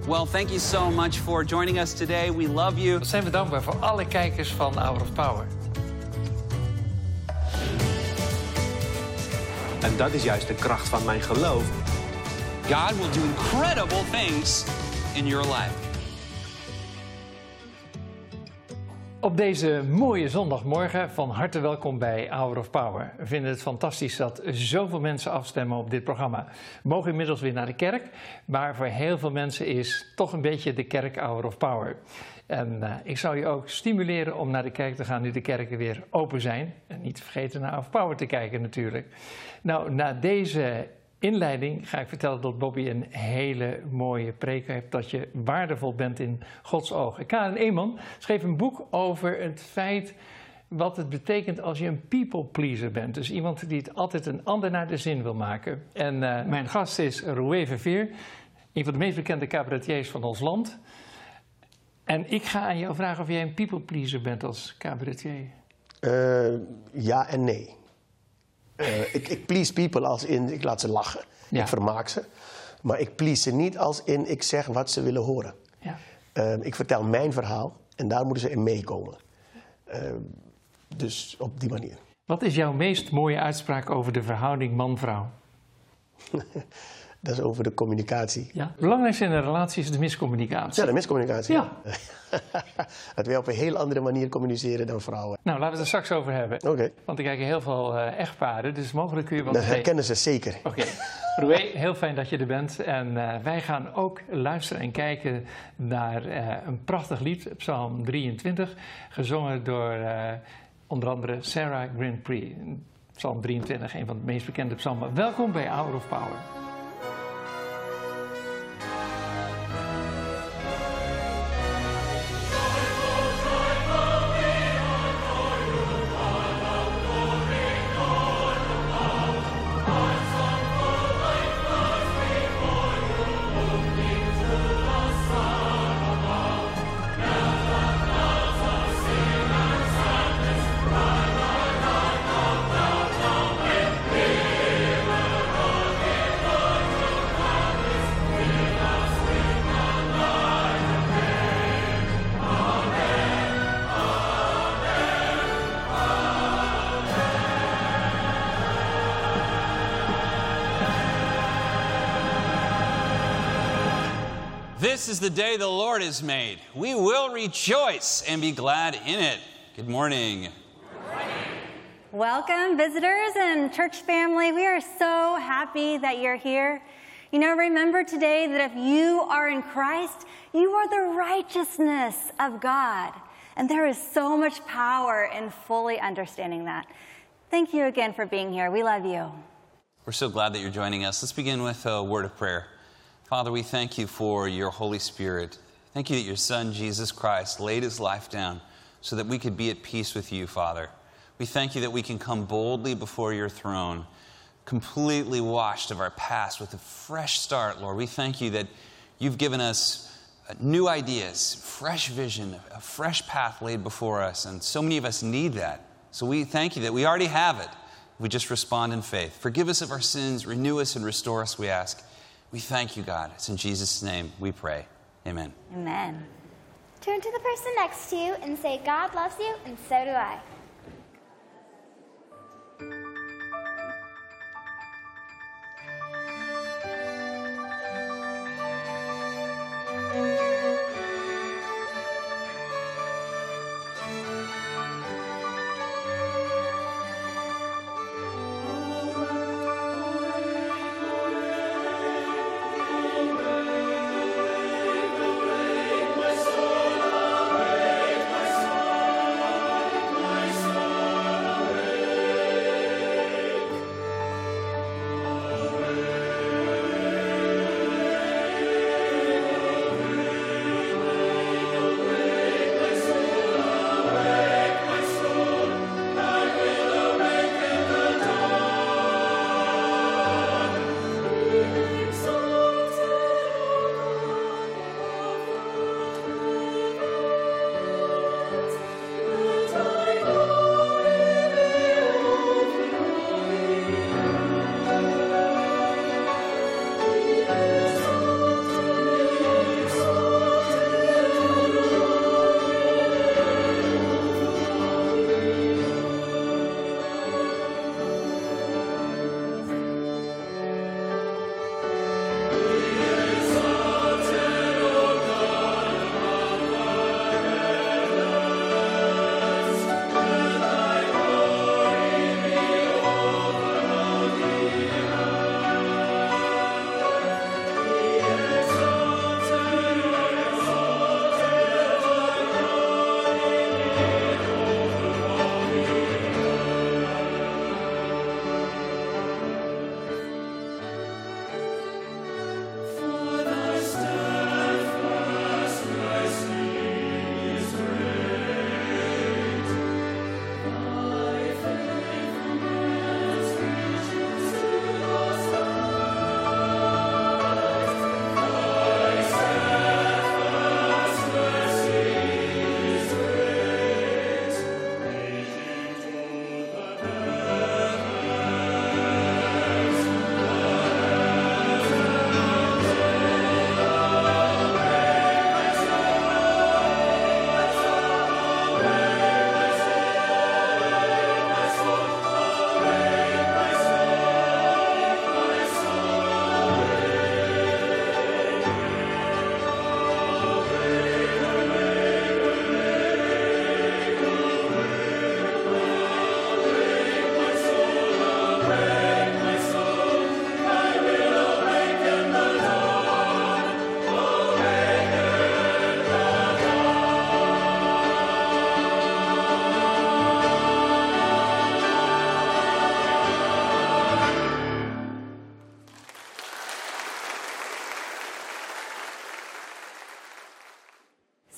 Well, thank you so much for joining us today. We love you. Wat zijn we dankbaar voor alle kijkers van Hour of Power. En dat is juist de kracht van mijn geloof. God will do incredible things in your life. Op deze mooie zondagmorgen van harte welkom bij Hour of Power. We vinden het fantastisch dat zoveel mensen afstemmen op dit programma. We mogen inmiddels weer naar de kerk, maar voor heel veel mensen is toch een beetje de kerk Hour of Power. En ik zou je ook stimuleren om naar de kerk te gaan nu de kerken weer open zijn. En niet te vergeten naar Hour of Power te kijken natuurlijk. Nou, na deze inleiding ga ik vertellen dat Bobby een hele mooie preek heeft, dat je waardevol bent in Gods ogen. Karen Eeman schreef een boek over het feit wat het betekent als je een people pleaser bent. Dus iemand die het altijd een ander naar de zin wil maken. En mijn gast is Roué Verveer, een van de meest bekende cabaretiers van ons land. En ik ga aan jou vragen of jij een people pleaser bent als cabaretier. Ja en nee. Ik please people als in, ik laat ze lachen. Ja. Ik vermaak ze. Maar ik please ze niet als in, ik zeg wat ze willen horen. Ja. Ik vertel mijn verhaal en daar moeten ze in meekomen. Dus op die manier. Wat is jouw meest mooie uitspraak over de verhouding man-vrouw? Dat is over de communicatie. Ja. Het belangrijkste in een relatie is de miscommunicatie. Ja, de miscommunicatie. Ja. Dat wij op een heel andere manier communiceren dan vrouwen. Nou, laten we het er straks over hebben. Oké. Want er kijken heel veel echtparen, dus mogelijk kun je wat... Dat herkennen ze zeker. Oké. Roué, heel fijn dat je er bent. En wij gaan ook luisteren en kijken naar een prachtig lied, Psalm 23, gezongen door onder andere Sarah Grandpree. Psalm 23, een van de meest bekende psalmen. Welkom bij Hour of Power. This is the day the Lord has made. We will rejoice and be glad in it. Good morning. Good morning. Welcome, visitors and church family. We are so happy that you're here. You know, remember today that if you are in Christ, you are the righteousness of God. And there is so much power in fully understanding that. Thank you again for being here. We love you. We're so glad that you're joining us. Let's begin with a word of prayer. Father, we thank you for your Holy Spirit. Thank you that your Son, Jesus Christ, laid his life down so that we could be at peace with you, Father. We thank you that we can come boldly before your throne, completely washed of our past with a fresh start, Lord. We thank you that you've given us new ideas, fresh vision, a fresh path laid before us, and so many of us need that. So we thank you that we already have it. We just respond in faith. Forgive us of our sins, renew us and restore us, we ask. We thank you, God. It's in Jesus' name we pray. Amen. Amen. Turn to the person next to you and say, God loves you, and so do I.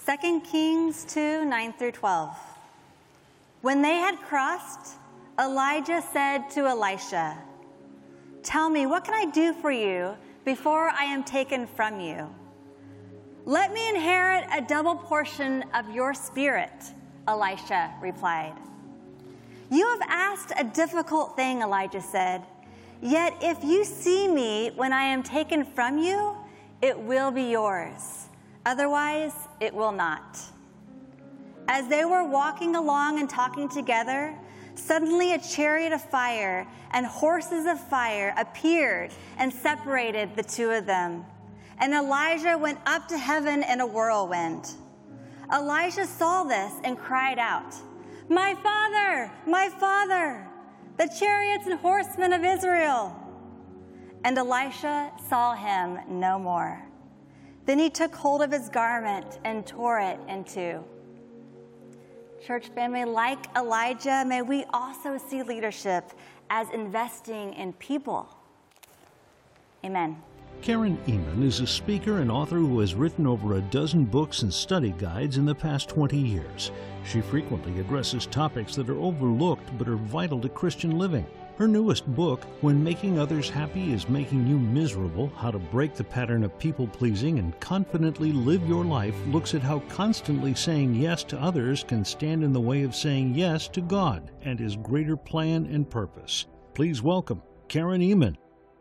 2 Kings 2, 9 through 12. When they had crossed, Elijah said to Elisha, "Tell me, what can I do for you before I am taken from you?" "Let me inherit a double portion of your spirit," Elisha replied. "You have asked a difficult thing," Elijah said. "Yet if you see me when I am taken from you, it will be yours. Otherwise, it will not." As they were walking along and talking together, suddenly a chariot of fire and horses of fire appeared and separated the two of them. And Elijah went up to heaven in a whirlwind. Elijah saw this and cried out, "My father, my father, the chariots and horsemen of Israel!" And Elisha saw him no more. Then he took hold of his garment and tore it in two. Church family, like Elijah, may we also see leadership as investing in people. Amen. Karen Ehman is a speaker and author who has written over a dozen books and study guides in the past 20 years. She frequently addresses topics that are overlooked but are vital to Christian living. Her newest book, When Making Others Happy is Making You Miserable, How to Break the Pattern of People-Pleasing and Confidently Live Your Life, looks at how constantly saying yes to others can stand in the way of saying yes to God and His greater plan and purpose. Please welcome Karen Ehman.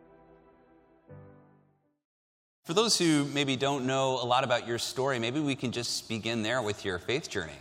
For those who maybe don't know a lot about your story, maybe we can just begin there with your faith journey.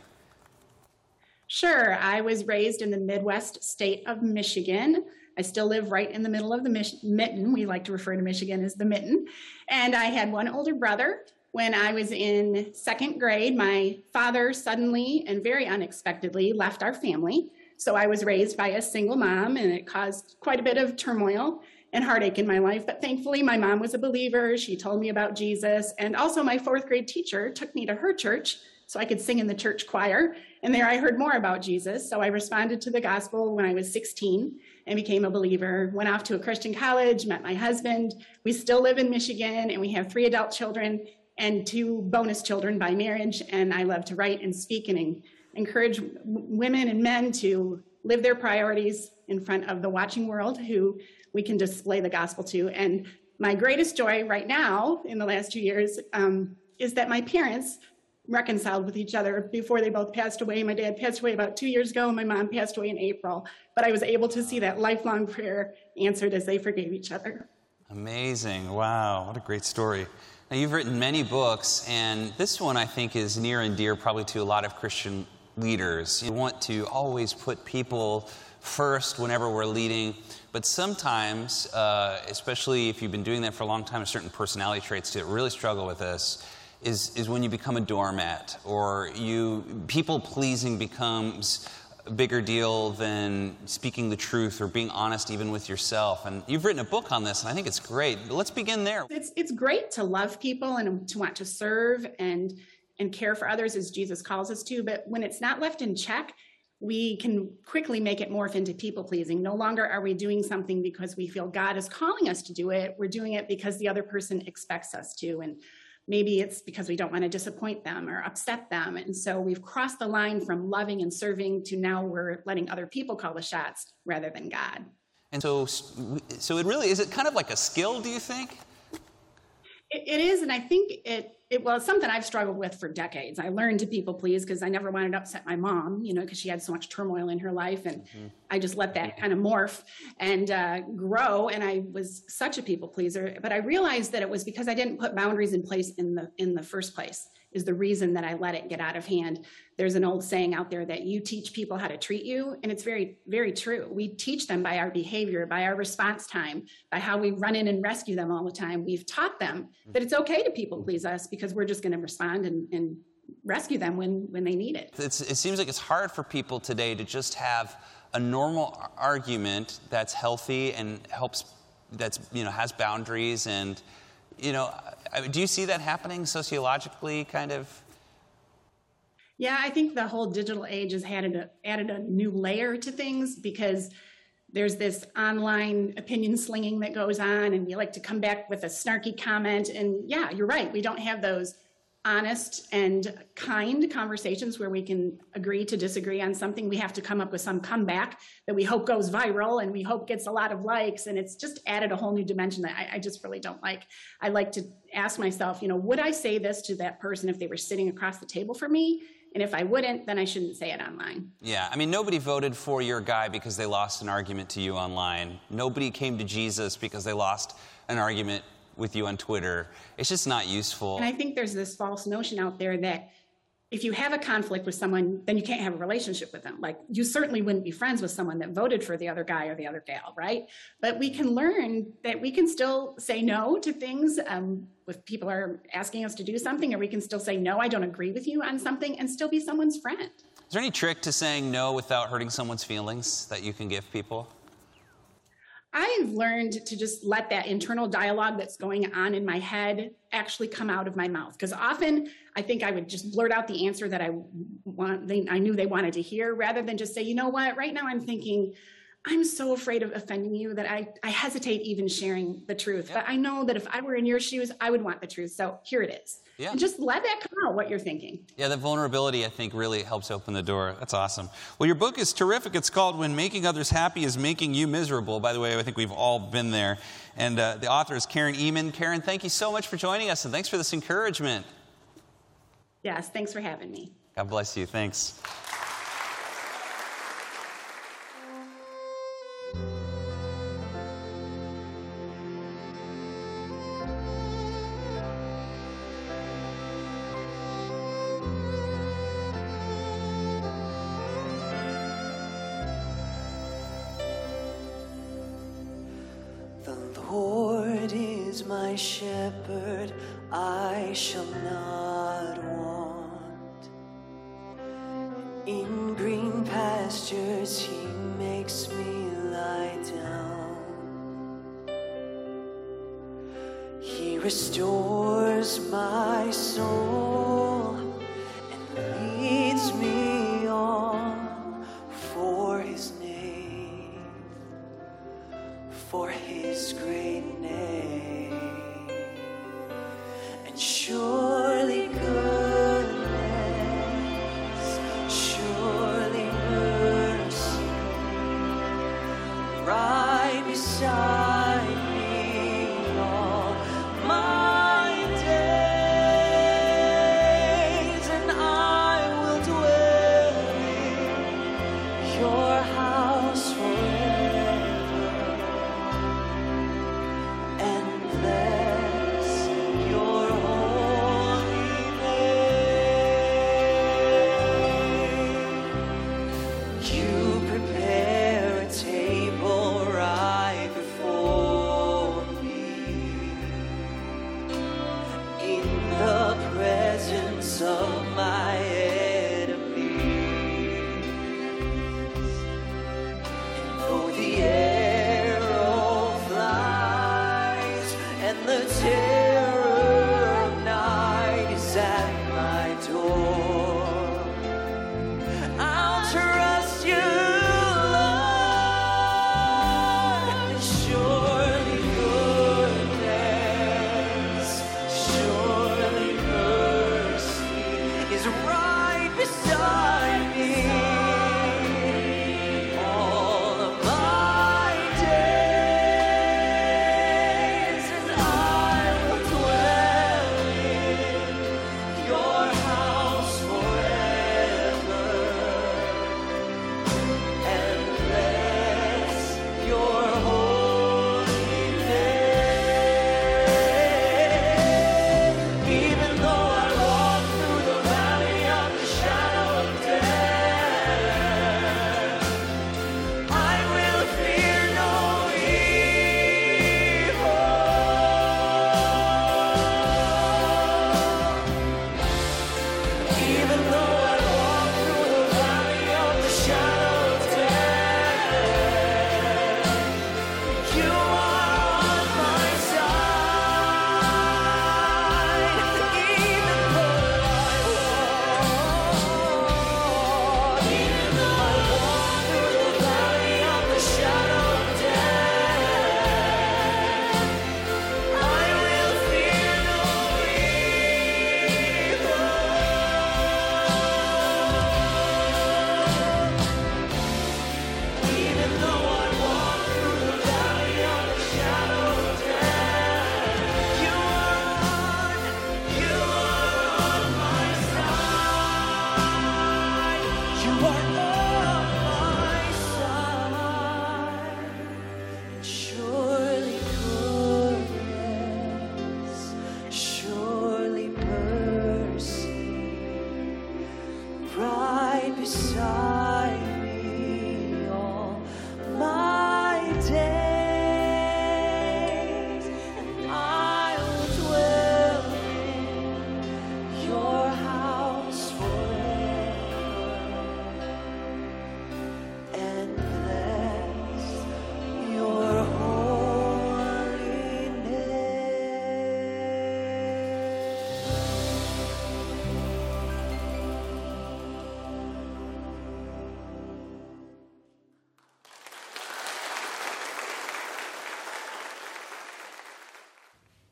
Sure. I was raised in the Midwest state of Michigan. I still live right in the middle of the mitten. We like to refer to Michigan as the mitten. And I had one older brother. When I was in second grade, my father suddenly and very unexpectedly left our family. So I was raised by a single mom, and it caused quite a bit of turmoil and heartache in my life. But thankfully, my mom was a believer. She told me about Jesus. And also my fourth grade teacher took me to her church so I could sing in the church choir. And there I heard more about Jesus. So I responded to the gospel when I was 16 and became a believer. Went off to a Christian college, met my husband. We still live in Michigan, and we have 3 adult children and 2 bonus children by marriage. And I love to write and speak and encourage women and men to live their priorities in front of the watching world who we can display the gospel to. And my greatest joy right now in the last 2 years is that my parents reconciled with each other before they both passed away. My dad passed away about 2 years ago, and my mom passed away in April. But I was able to see that lifelong prayer answered as they forgave each other. Amazing. Wow, what a great story. Now, you've written many books, and this one I think is near and dear probably to a lot of Christian leaders. You want to always put people first whenever we're leading, but sometimes, especially if you've been doing that for a long time, certain personality traits that really struggle with this is when you become a doormat, or people-pleasing becomes a bigger deal than speaking the truth or being honest even with yourself. And you've written a book on this, and I think it's great. But let's begin there. It's great to love people and to want to serve and care for others as Jesus calls us to, but when it's not left in check, we can quickly make it morph into people-pleasing. No longer are we doing something because we feel God is calling us to do it. We're doing it because the other person expects us to, and maybe it's because we don't want to disappoint them or upset them. And so we've crossed the line from loving and serving to now we're letting other people call the shots rather than God. And so it really, is it kind of like a skill, do you think? It is, and I think it was something I've struggled with for decades. I learned to people please because I never wanted to upset my mom, because she had so much turmoil in her life, and I just let that kind of morph and grow, and I was such a people pleaser. But I realized that it was because I didn't put boundaries in place in the first place is the reason that I let it get out of hand. There's an old saying out there that you teach people how to treat you, and it's very, very true. We teach them by our behavior, by our response time, by how we run in and rescue them all the time. We've taught them that it's okay to people please us because we're just going to respond and rescue them when they need it. It seems like it's hard for people today to just have a normal argument that's healthy and has boundaries and, do you see that happening sociologically, kind of? Yeah, I think the whole digital age has added a new layer to things because there's this online opinion slinging that goes on, and we like to come back with a snarky comment. And yeah, you're right. We don't have those honest and kind conversations where we can agree to disagree on something. We have to come up with some comeback that we hope goes viral and we hope gets a lot of likes. And it's just added a whole new dimension that I just really don't like. I like to ask myself, would I say this to that person if they were sitting across the table from me? And if I wouldn't, then I shouldn't say it online. Yeah, I mean, nobody voted for your guy because they lost an argument to you online. Nobody came to Jesus because they lost an argument with you on Twitter. It's just not useful. And I think there's this false notion out there that if you have a conflict with someone, then you can't have a relationship with them. Like, you certainly wouldn't be friends with someone that voted for the other guy or the other gal, right? But we can learn that we can still say no to things if people are asking us to do something, or we can still say, no, I don't agree with you on something, and still be someone's friend. Is there any trick to saying no without hurting someone's feelings that you can give people? I've learned to just let that internal dialogue that's going on in my head actually come out of my mouth. Because often I think I would just blurt out the answer that I knew they wanted to hear, rather than just say, you know what, right now I'm thinking, I'm so afraid of offending you that I hesitate even sharing the truth. But I know that if I were in your shoes, I would want the truth. So here it is. Yeah. And just let that come out, what you're thinking. Yeah, that vulnerability, I think, really helps open the door. That's awesome. Well, your book is terrific. It's called When Making Others Happy is Making You Miserable. By the way, I think we've all been there. And the author is Karen Ehman. Karen, thank you so much for joining us, and thanks for this encouragement. Yes, thanks for having me. God bless you. Thanks. My shepherd, I shall not want. In green pastures he makes me lie down. He restores my soul and leads me on for his name, for his great name. Surely goodness, surely mercy, right beside me all my days, and I will dwell in your house forever, and bless your of my enemies, and though the arrow flies and the terror of night is at my door, I'll trust you, Lord. Surely goodness, surely is right beside me all of my days, and I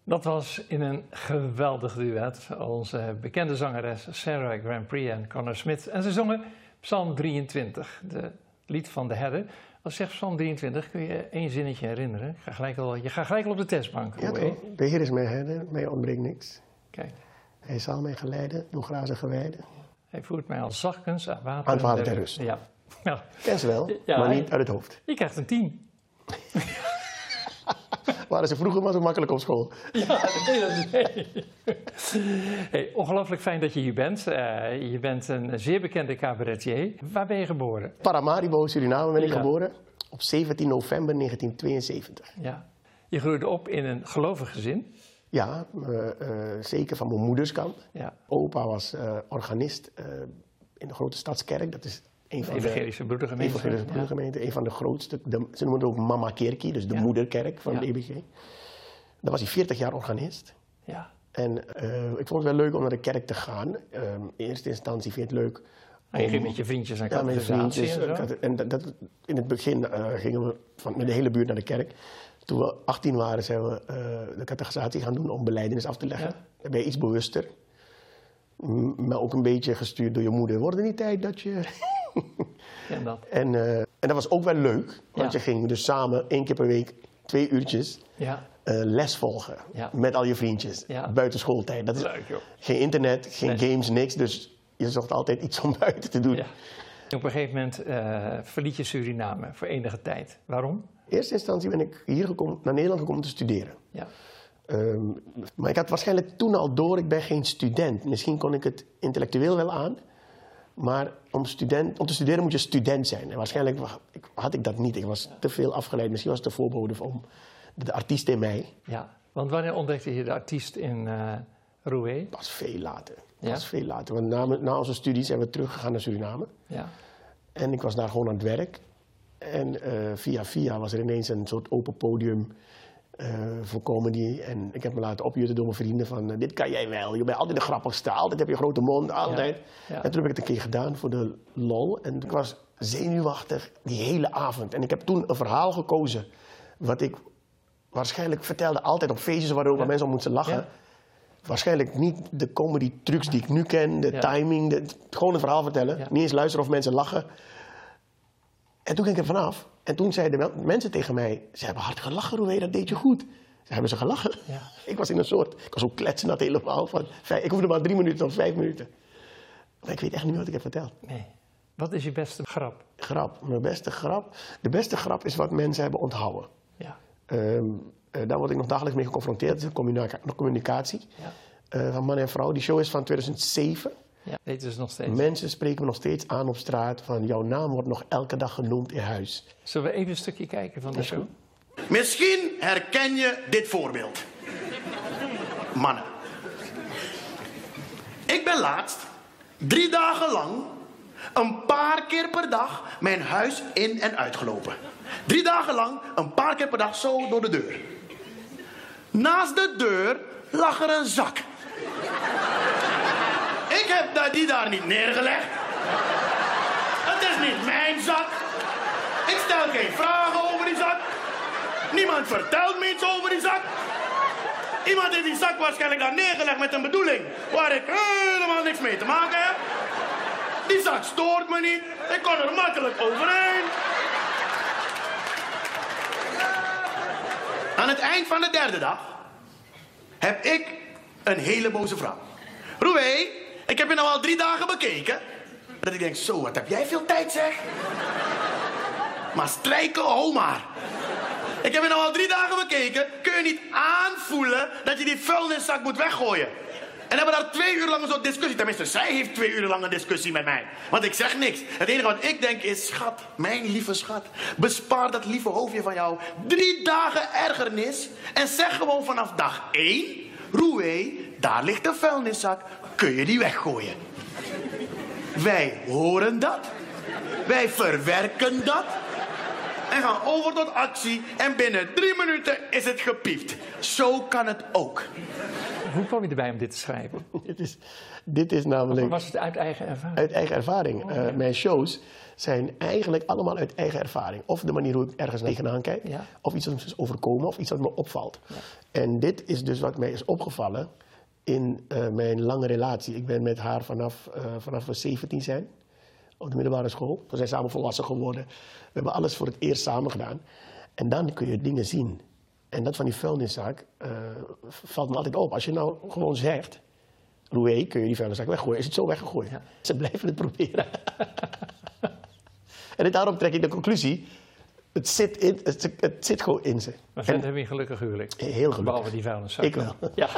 Dat was in een geweldig duet. Onze bekende zangeres Sarah Grand Prix en Connor Smith. En ze zongen Psalm 23, de lied van de herder. Als je zegt Psalm 23, kun je één zinnetje herinneren. Je gaat gelijk al op de testbank. Ja, toch? De Heer is mijn herder, mij ontbreekt niks. Kijk. Hij zal mij geleiden door grazige weiden. Hij voert mij als zachtkens aan Aan het water ter rust. Ja. Ja. Ken ze wel, maar niet uit het hoofd. Je krijgt een 10. Waren ze vroeger maar zo makkelijk op school? Ja, nee. Hey, ongelooflijk fijn dat je hier bent. Je bent een zeer bekende cabaretier. Waar ben je geboren? Paramaribo, Suriname ben ik geboren. Op 17 november 1972. Ja. Je groeide op in een gelovig gezin? Ja, zeker van mijn moeders kant. Ja. Opa was organist in de grote stadskerk. Dat is een van Evangelische broedergemeente. Een van de grootste. Ze noemen het ook Mama Kerkie, dus de moederkerk van de EBG. Daar was hij 40 jaar organist. Ja. En ik vond het wel leuk om naar de kerk te gaan. In eerste instantie vind je het leuk. Je ging met je vriendjes naar catechisatie en in het begin gingen we met de hele buurt naar de kerk. Toen we 18 waren, zijn we de catechisatie gaan doen om belijdenis af te leggen. Dan ben je iets bewuster. Maar ook een beetje gestuurd door je moeder. Wordt het niet tijd dat je... En dat was ook wel leuk. Want je ging dus samen 1 keer per week 2 uurtjes les volgen. Ja. Met al je vriendjes. Ja. Buiten schooltijd. Dat is leuk, joh. Geen internet, geen games, niks. Dus je zocht altijd iets om buiten te doen. Ja. Op een gegeven moment verliet je Suriname voor enige tijd. Waarom? In eerste instantie ben ik hier naar Nederland gekomen te studeren. Ja. Maar ik had waarschijnlijk toen al door, ik ben geen student. Misschien kon ik het intellectueel wel aan. Maar om te studeren moet je student zijn. En waarschijnlijk had ik dat niet. Ik was te veel afgeleid. Misschien was het de voorbode van de artiest in mij. Ja, want wanneer ontdekte je de artiest in Roué? Pas veel later. Veel later. Want na onze studie zijn we teruggegaan naar Suriname. Ja. En ik was daar gewoon aan het werk. En via was er ineens een soort open podium voor comedy. En ik heb me laten opjutten door mijn vrienden van... dit kan jij wel, je bent altijd de grappigste. Altijd heb je een grote mond, altijd. Ja. Ja. En toen heb ik het een keer gedaan voor de lol. En ik was zenuwachtig die hele avond. En ik heb toen een verhaal gekozen... wat ik waarschijnlijk vertelde altijd op feestjes... waarover mensen om moeten lachen. Ja. Waarschijnlijk niet de comedy trucs die ik nu ken. De timing, gewoon een verhaal vertellen. Ja. Niet eens luisteren of mensen lachen. En toen ging ik er vanaf. En toen zeiden mensen tegen mij... ze hebben hard gelachen, Roué, dat deed je goed. Ze hebben ze gelachen. Ja. Ik was ook kletsend helemaal. Ik hoefde maar 3 minuten of 5 minuten. Maar ik weet echt niet wat ik heb verteld. Nee. Wat is je beste grap? Mijn beste grap? De beste grap is wat mensen hebben onthouden. Ja. Daar word ik nog dagelijks mee geconfronteerd. Dat is communicatie. Ja. Van man en vrouw. Die show is van 2007. Ja, dit is nog steeds. Mensen spreken me nog steeds aan op straat van... jouw naam wordt nog elke dag genoemd in huis. Zullen we even een stukje kijken van de show? Misschien herken je dit voorbeeld. Mannen. Ik ben laatst 3 dagen lang... een paar keer per dag mijn huis in en uitgelopen. 3 dagen lang, een paar keer per dag zo door de deur. Naast de deur lag er een zak. Ik heb die daar niet neergelegd. Het is niet mijn zak. Ik stel geen vragen over die zak. Niemand vertelt me iets over die zak. Iemand heeft die zak waarschijnlijk daar neergelegd met een bedoeling waar ik helemaal niks mee te maken heb. Die zak stoort me niet. Ik kon er makkelijk overheen. Aan het eind van de 3e dag heb ik een hele boze vrouw. Roué, ik heb je nou al 3 dagen bekeken. Dat ik denk, zo, wat heb jij veel tijd, zeg. Maar strijken, hou maar. Ik heb je nou al 3 dagen bekeken. Kun je niet aanvoelen dat je die vuilniszak moet weggooien? En hebben daar 2 uur lang een soort discussie. Tenminste, zij heeft 2 uur lang een discussie met mij. Want ik zeg niks. Het enige wat ik denk is, schat, mijn lieve schat. Bespaar dat lieve hoofdje van jou 3 dagen ergernis. En zeg gewoon vanaf dag 1... Roué, daar ligt de vuilniszak. Kun je die weggooien? Wij horen dat. Wij verwerken dat. En gaan over tot actie. En binnen 3 minuten is het gepiefd. Zo kan het ook. Hoe kwam je erbij om dit te schrijven? dit is namelijk... Of was het uit eigen ervaring? Uit eigen ervaring. Mijn shows zijn eigenlijk allemaal uit eigen ervaring. Of de manier hoe ik ergens tegenaan kijk. Ja. Of iets dat me is overkomen. Of iets dat me opvalt. Ja. En dit is dus wat mij is opgevallen in mijn lange relatie. Ik ben met haar vanaf we 17 zijn. Op de middelbare school. We zijn samen volwassen geworden. We hebben alles voor het eerst samen gedaan. En dan kun je dingen zien. En dat van die vuilniszaak valt me altijd op. Als je nou gewoon zegt... Louis, kun je die vuilniszaak weggooien? Is het zo weggegooid? Ja. Ze blijven het proberen. En daarom trek ik de conclusie... Het zit gewoon in ze. Maar verder heb je een gelukkig huwelijk. Heel gelukkig. Behalve die vuilniszak. Ik wel. Ja.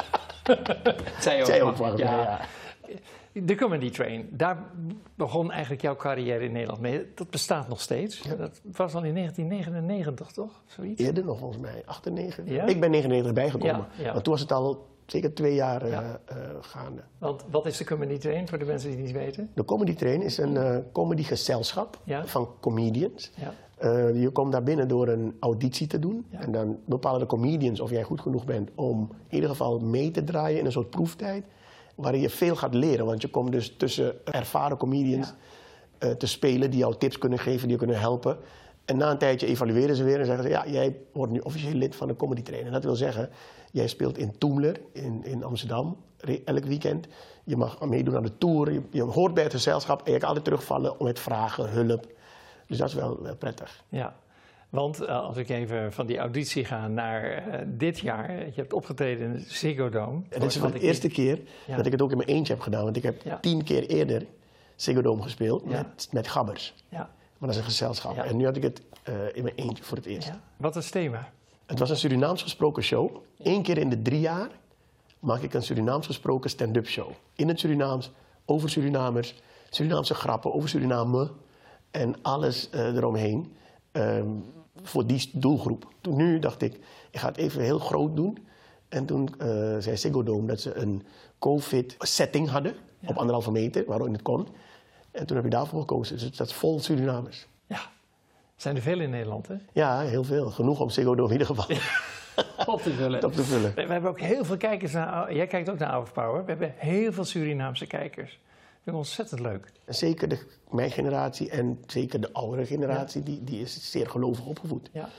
Zij ook. Ja. De Comedy Train, daar begon eigenlijk jouw carrière in Nederland mee. Dat bestaat nog steeds. Ja. Dat was al in 1999, toch? Zoiets? Eerder nog, volgens mij. 98. Ja? Ik ben 99 bijgekomen. Ja. Want toen was het al zeker 2 jaar gaande. Want wat is de Comedy Train, voor de mensen die het niet weten? De Comedy Train is een comedygezelschap van comedians. Ja. Je komt daar binnen door een auditie te doen. Ja. En dan bepalen de comedians of jij goed genoeg bent om in ieder geval mee te draaien in een soort proeftijd. Waarin je veel gaat leren. Want je komt dus tussen ervaren comedians te spelen die jou tips kunnen geven, die je kunnen helpen. En na een tijdje evalueren ze weer en zeggen ze... ja, jij wordt nu officieel lid van de Comedy Train. En dat wil zeggen, jij speelt in Toemler in Amsterdam elk weekend. Je mag meedoen aan de tour. Je hoort bij het gezelschap en je kan altijd terugvallen met vragen, hulp. Dus dat is wel prettig. Ja, want als ik even van die auditie ga naar dit jaar. Je hebt opgetreden in de Ziggo Dome. En dit is voor de eerste keer dat ik het ook in mijn eentje heb gedaan. Want ik heb 10 keer eerder Ziggo Dome gespeeld met gabbers. Ja. Maar dat is een gezelschap. Ja. En nu had ik het in mijn eentje voor het eerst. Ja. Wat is het thema? Het was een Surinaams gesproken show. 1 keer in de 3 jaar maak ik een Surinaams gesproken stand-up show. In het Surinaams, over Surinamers, Surinaamse grappen over Suriname en alles eromheen. Voor die doelgroep. Nu dacht ik ga het even heel groot doen. En toen zei Ziggo Dome dat ze een COVID-setting hadden op 1,5 meter, waarin het kon. En toen heb ik daarvoor gekozen. Dus dat is vol Surinamers. Ja, zijn er veel in Nederland, hè? Ja, heel veel. Genoeg om Ziggo Dome in ieder geval op te vullen. Op te vullen. We hebben ook heel veel kijkers naar... Jij kijkt ook naar Hour of Power. We hebben heel veel Surinaamse kijkers. Ik vind het ontzettend leuk. En zeker mijn generatie en zeker de oudere generatie, die is zeer gelovig opgevoed. Ja.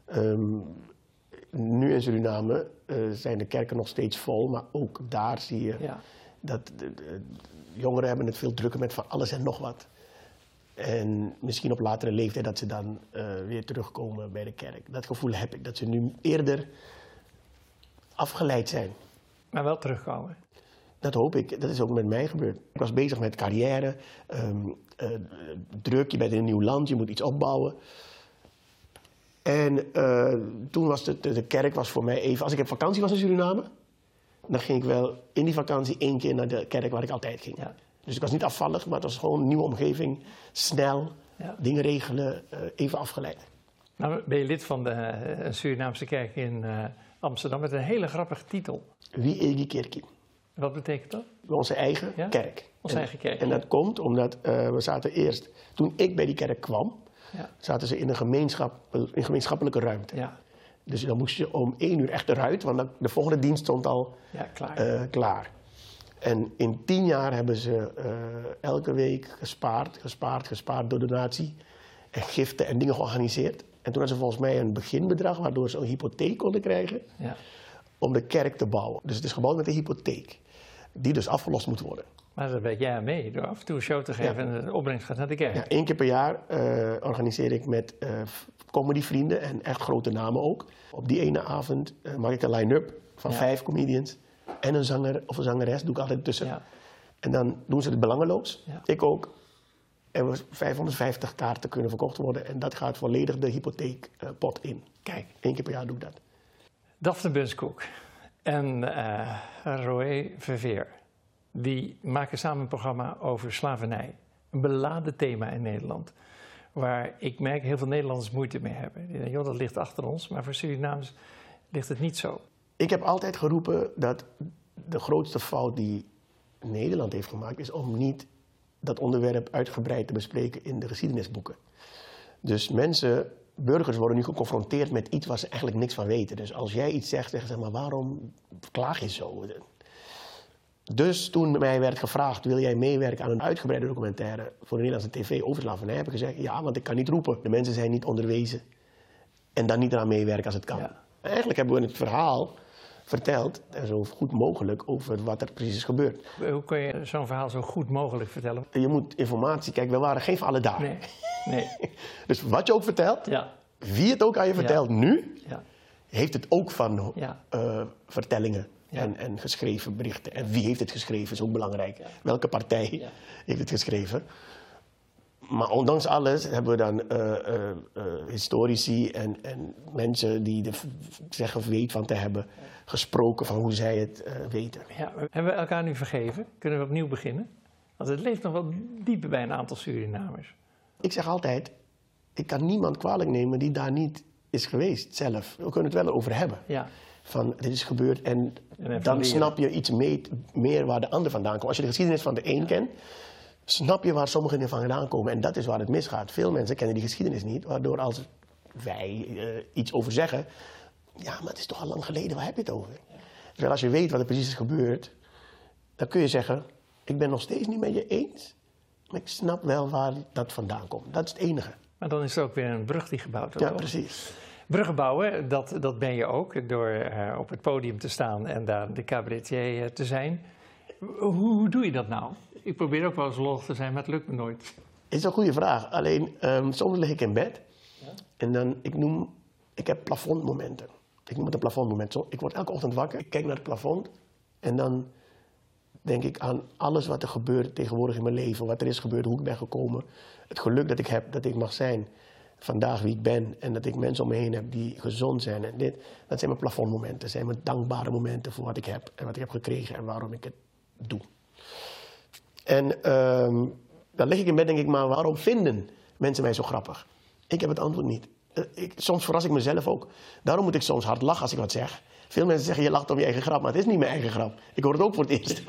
Nu in Suriname zijn de kerken nog steeds vol, maar ook daar zie je dat de jongeren hebben het veel drukker met van alles en nog wat. En misschien op latere leeftijd dat ze dan weer terugkomen bij de kerk. Dat gevoel heb ik, dat ze nu eerder afgeleid zijn. Maar wel terugkomen. Dat hoop ik. Dat is ook met mij gebeurd. Ik was bezig met carrière, druk, je bent in een nieuw land, je moet iets opbouwen. En toen was de kerk was voor mij even... Als ik op vakantie was in Suriname, dan ging ik wel in die vakantie 1 keer naar de kerk waar ik altijd ging. Ja. Dus ik was niet afvallig, maar het was gewoon een nieuwe omgeving. Snel, dingen regelen, even afgeleid. Nou ben je lid van de Surinaamse kerk in Amsterdam met een hele grappige titel. Wie Egi Kerkie. Wat betekent dat? Onze eigen kerk. Onze eigen kerk. En dat komt omdat we zaten eerst... Toen ik bij die kerk kwam, zaten ze in een gemeenschappelijke ruimte. Ja. Dus dan moest je om 1 uur echt eruit, want de volgende dienst stond al klaar. En in 10 jaar hebben ze elke week gespaard door donatie en giften en dingen georganiseerd. En toen hadden ze volgens mij een beginbedrag waardoor ze een hypotheek konden krijgen om de kerk te bouwen. Dus het is gebouwd met een hypotheek, die dus afgelost moet worden. Maar daar werk jij aan mee, door af en toe een show te geven en de opbrengst gaat naar de kerk. Ja, 1 keer per jaar organiseer ik met comedyvrienden en echt grote namen ook. Op die ene avond maak ik een line-up van 5 comedians en een zanger of een zangeres, doe ik altijd tussen. Ja. En dan doen ze het belangeloos, ik ook. En 550 kaarten kunnen verkocht worden en dat gaat volledig de hypotheekpot in. Kijk, 1 keer per jaar doe ik dat. Daphne Bunskoek en Roé Verveer, die maken samen een programma over slavernij. Een beladen thema in Nederland. Waar ik merk heel veel Nederlanders moeite mee hebben. Die denken, joh, dat ligt achter ons, maar voor Surinaams ligt het niet zo. Ik heb altijd geroepen dat de grootste fout die Nederland heeft gemaakt is om niet dat onderwerp uitgebreid te bespreken in de geschiedenisboeken. Dus burgers worden nu geconfronteerd met iets waar ze eigenlijk niks van weten. Dus als jij iets zegt, zeggen ze, maar waarom klaag je zo? Dus toen mij werd gevraagd, wil jij meewerken aan een uitgebreide documentaire voor de Nederlandse tv over slavernij, heb ik gezegd, ja, want ik kan niet roepen. De mensen zijn niet onderwezen. En dan niet eraan meewerken als het kan. Ja. Eigenlijk hebben we het verhaal verteld, zo goed mogelijk, over wat er precies is gebeurd. Hoe kun je zo'n verhaal zo goed mogelijk vertellen? Je moet informatie, kijk, we waren geen van alle daar. Nee. Dus wat je ook vertelt, wie het ook aan je vertelt nu, heeft het ook van vertellingen. En geschreven berichten. En wie heeft het geschreven is ook belangrijk. Ja. Welke partij heeft het geschreven. Maar ondanks alles hebben we dan historici en mensen die er zeggen weet van te hebben gesproken van hoe zij het weten. Ja, hebben we elkaar nu vergeven? Kunnen we opnieuw beginnen? Want het leeft nog wel dieper bij een aantal Surinamers. Ik zeg altijd, ik kan niemand kwalijk nemen die daar niet is geweest zelf. We kunnen het wel over hebben. Ja. Van dit is gebeurd en dan snap je iets meer waar de ander vandaan komt. Als je de geschiedenis van de een kent, snap je waar sommigen ervan vandaan komen. En dat is waar het misgaat. Veel mensen kennen die geschiedenis niet, waardoor als wij iets over zeggen, ja, maar het is toch al lang geleden, waar heb je het over? Terwijl als je weet wat er precies is gebeurd, dan kun je zeggen, ik ben nog steeds niet met je eens, maar ik snap wel waar dat vandaan komt. Dat is het enige. Maar dan is er ook weer een brug die gebouwd wordt. Ja, precies. Bruggen bouwen, dat ben je ook, door op het podium te staan en daar de cabaretier te zijn. Hoe doe je dat nou? Ik probeer ook wel eens lollig te zijn, maar het lukt me nooit. Is een goede vraag. Alleen, soms lig ik in bed en dan, ik heb plafondmomenten. Ik noem het een plafondmoment. Ik word elke ochtend wakker, ik kijk naar het plafond en dan denk ik aan alles wat er gebeurt tegenwoordig in mijn leven. Wat er is gebeurd, hoe ik ben gekomen. Het geluk dat ik heb, dat ik mag zijn vandaag wie ik ben. En dat ik mensen om me heen heb die gezond zijn. En dat zijn mijn plafondmomenten. Dat zijn mijn dankbare momenten voor wat ik heb. En wat ik heb gekregen en waarom ik het doe. En dan lig ik in bed en denk ik, maar waarom vinden mensen mij zo grappig? Ik heb het antwoord niet. Soms verras ik mezelf ook. Daarom moet ik soms hard lachen als ik wat zeg. Veel mensen zeggen, je lacht om je eigen grap, maar het is niet mijn eigen grap. Ik hoor het ook voor het eerst.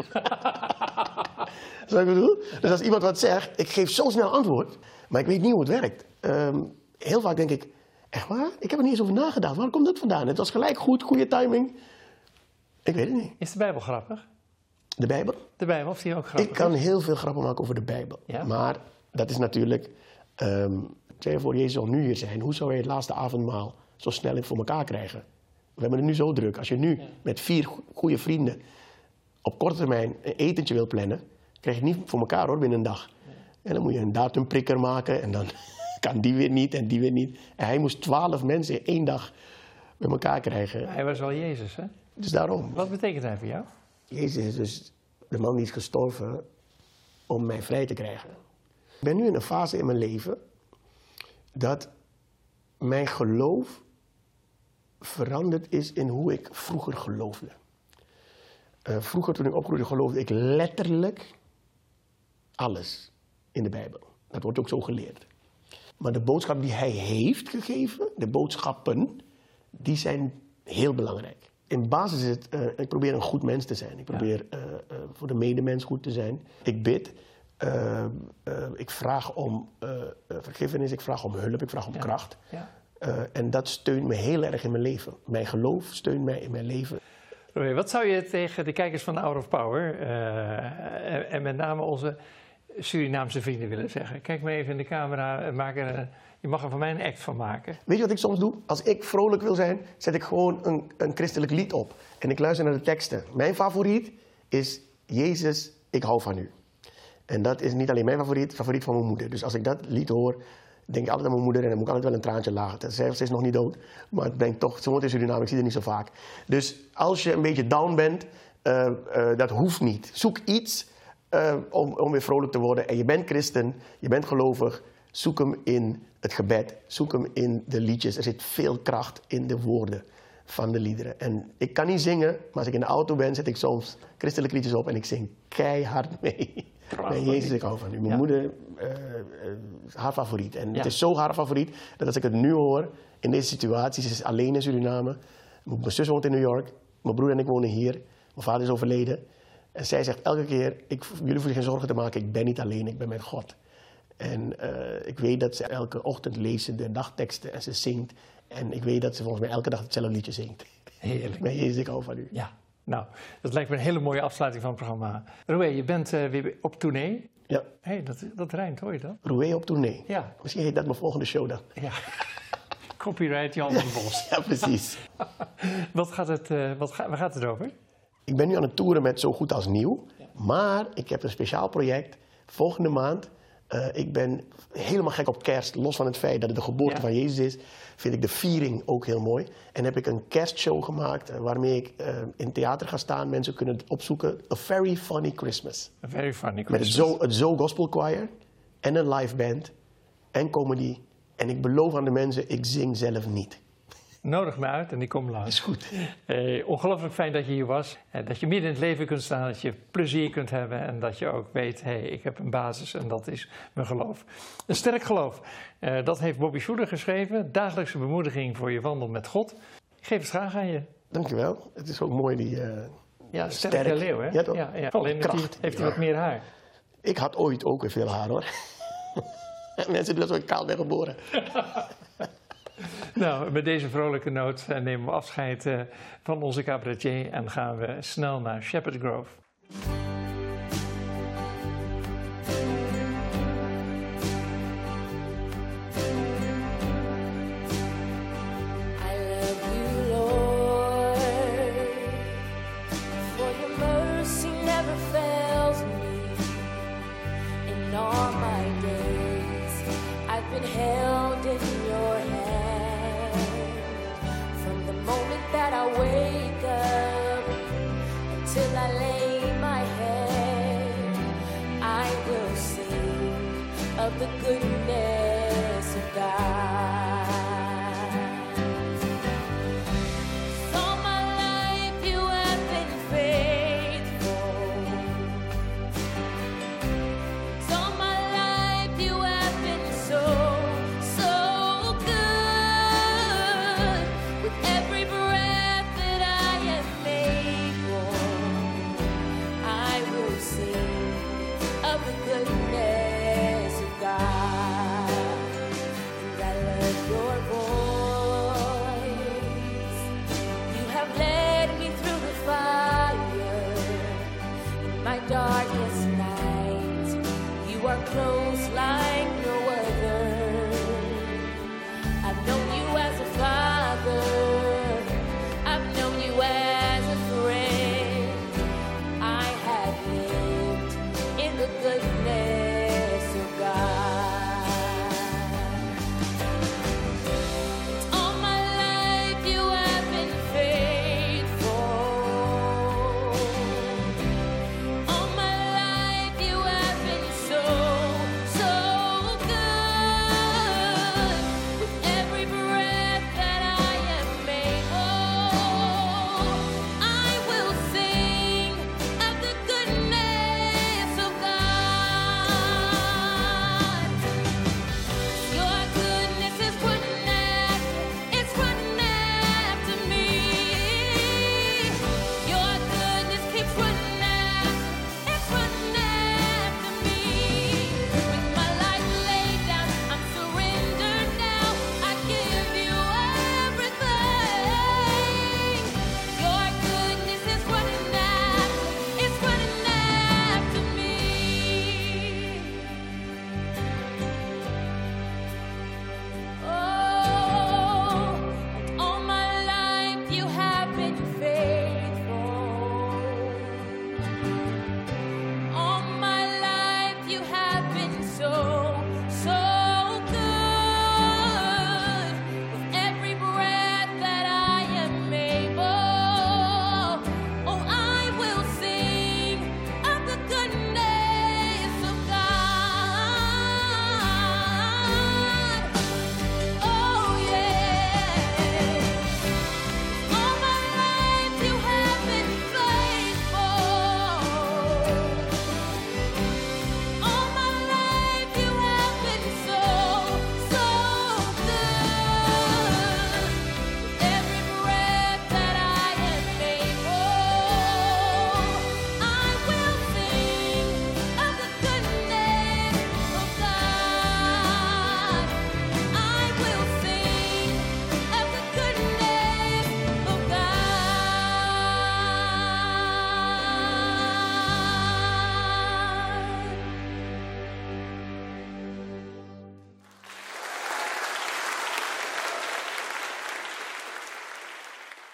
Wat ik bedoel? Dus als iemand wat zegt, ik geef zo snel antwoord, maar ik weet niet hoe het werkt. Heel vaak denk ik, echt waar? Ik heb er niet eens over nagedacht. Waar komt dat vandaan? Het was gelijk goed, goede timing. Ik weet het niet. Is de Bijbel grappig? De Bijbel? De Bijbel, of die ook grappig? Ik kan heel veel grappen maken over de Bijbel. Ja? Maar dat is natuurlijk, stel je voor Jezus zal nu hier zijn. Hoe zou hij het laatste avondmaal zo snel voor elkaar krijgen? We hebben het nu zo druk. Als je nu met 4 goede vrienden op korte termijn een etentje wil plannen, krijg je het niet voor elkaar hoor, binnen een dag. En dan moet je een datumprikker maken en dan kan die weer niet en die weer niet. En hij moest 12 mensen in 1 dag bij elkaar krijgen. Hij was wel Jezus, hè? Dus daarom. Wat betekent hij voor jou? Jezus is dus de man die is gestorven om mij vrij te krijgen. Ik ben nu in een fase in mijn leven dat mijn geloof veranderd is in hoe ik vroeger geloofde. Vroeger toen ik opgroeide geloofde ik letterlijk alles in de Bijbel. Dat wordt ook zo geleerd. Maar de boodschap die hij heeft gegeven, de boodschappen, die zijn heel belangrijk. In basis is het, ik probeer een goed mens te zijn. Ik probeer voor de medemens goed te zijn. Ik bid. Ik vraag om vergiffenis, ik vraag om hulp, ik vraag om kracht. Ja. En dat steunt me heel erg in mijn leven. Mijn geloof steunt mij in mijn leven. Roy, wat zou je tegen de kijkers van Hour of Power en met name onze Surinaamse vrienden willen zeggen? Kijk maar even in de camera, je mag er van mij een act van maken. Weet je wat ik soms doe? Als ik vrolijk wil zijn, zet ik gewoon een christelijk lied op. En ik luister naar de teksten. Mijn favoriet is Jezus, ik hou van u. En dat is niet alleen mijn favoriet, favoriet van mijn moeder. Dus als ik dat lied hoor, denk ik altijd aan mijn moeder en dan moet ik altijd wel een traantje lachen. Ze is nog niet dood, maar het brengt toch, ze woont in Suriname, ik zie het niet zo vaak. Dus als je een beetje down bent, dat hoeft niet. Zoek iets om weer vrolijk te worden. En je bent christen, je bent gelovig, zoek hem in het gebed, zoek hem in de liedjes. Er zit veel kracht in de woorden van de liederen. En ik kan niet zingen, maar als ik in de auto ben, zet ik soms christelijke liedjes op en ik zing keihard mee. Nee, Jezus, ik hou van u. Mijn moeder, haar favoriet. En het is zo haar favoriet, dat als ik het nu hoor, in deze situatie, ze is alleen in Suriname. Mijn zus woont in New York, mijn broer en ik wonen hier. Mijn vader is overleden. En zij zegt elke keer, jullie hoeven geen zorgen te maken, ik ben niet alleen, ik ben met God. En ik weet dat ze elke ochtend lezen de dagteksten en ze zingt. En ik weet dat ze volgens mij elke dag hetzelfde liedje zingt. Heerlijk. Met Jezus, ik hou van u. Ja, Nou, dat lijkt me een hele mooie afsluiting van het programma. Roué, je bent weer op tournee. Ja. Hé, dat rijmt, hoor je dat? Roué op tournee. Ja. Misschien heet dat mijn volgende show dan. Ja. Copyright Jan van der Bos. Ja, precies. Waar gaat het over? Ik ben nu aan het toeren met Zo Goed Als Nieuw. Maar ik heb een speciaal project. Volgende maand. Ik ben helemaal gek op kerst. Los van het feit dat het de geboorte van Jezus is. Vind ik de viering ook heel mooi. En heb ik een kerstshow gemaakt. Waarmee ik in het theater ga staan. Mensen kunnen het opzoeken. A Very Funny Christmas. A Very Funny Christmas. Met het Zo Gospel Choir. En een live band. En comedy. En ik beloof aan de mensen, ik zing zelf niet. Nodig me uit en ik kom langs. Is goed. Ongelooflijk fijn dat je hier was. Dat je midden in het leven kunt staan, dat je plezier kunt hebben. En dat je ook weet, ik heb een basis en dat is mijn geloof. Een sterk geloof. Dat heeft Bobby Schuller geschreven. Dagelijkse bemoediging voor je wandel met God. Ik geef het graag aan je. Dankjewel. Het is ook mooi die sterke leeuw, hè? Ja, toch? Ja. Alleen heeft hij wat meer haar. Ik had ooit ook weer veel haar, hoor. Mensen die dat zo kaal ben geboren. Nou, met deze vrolijke noot nemen we afscheid van onze cabaretier en gaan we snel naar Shepherd Grove. The goodness of God. All my life you have been faithful. All my life you have been so, so good. With every breath that I am able, I will sing of the goodness. Darkest night, you are close like no other. I've known you as a father, I've known you as a friend. I have lived in the goodness of God. All my life you have been faithful.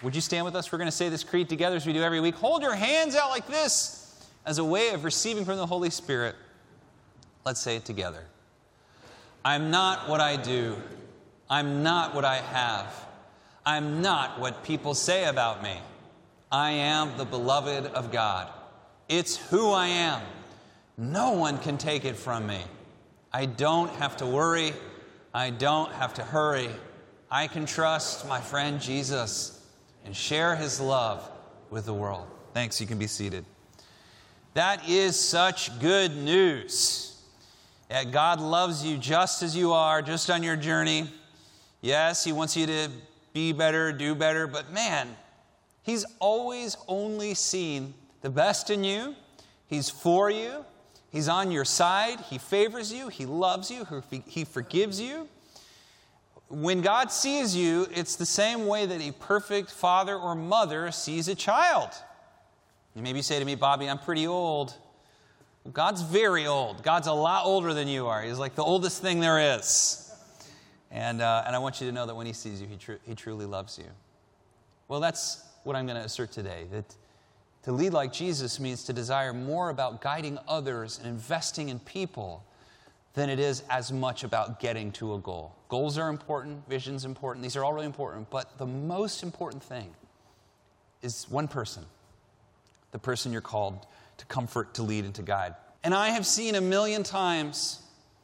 Would you stand with us? We're going to say this creed together as we do every week. Hold your hands out like this as a way of receiving from the Holy Spirit. Let's say it together. I'm not what I do. I'm not what I have. I'm not what people say about me. I am the beloved of God. It's who I am. No one can take it from me. I don't have to worry. I don't have to hurry. I can trust my friend Jesus and share his love with the world. Thanks, you can be seated. That is such good news. That God loves you just as you are, just on your journey. Yes, he wants you to be better, do better, but man, he's always only seen the best in you. He's for you. He's on your side. He favors you. He loves you. He forgives you. When God sees you, it's the same way that a perfect father or mother sees a child. You maybe say to me, Bobby, I'm pretty old. Well, God's very old. God's a lot older than you are. He's like the oldest thing there is. And I want you to know that when he sees you, he truly loves you. Well, that's what I'm going to assert today, that to lead like Jesus means to desire more about guiding others and investing in people than it is as much about getting to a goal. Goals are important, vision's important, these are all really important, but the most important thing is one person, the person you're called to comfort, to lead, and to guide. And I have seen a million times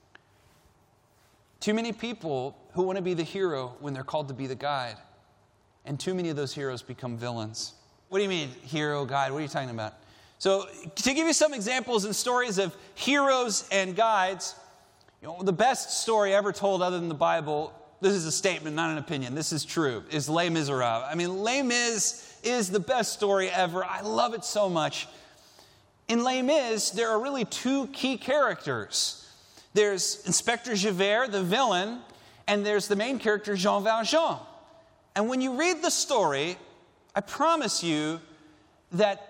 too many people who want to be the hero when they're called to be the guide, and too many of those heroes become villains. What do you mean, hero, guide? What are you talking about? So, to give you some examples and stories of heroes and guides, the best story ever told other than the Bible, this is a statement, not an opinion, this is true, is Les Miserables. I mean, Les Mis is the best story ever. I love it so much. In Les Mis, there are really two key characters. There's Inspector Javert, the villain, and there's the main character, Jean Valjean. And when you read the story, I promise you that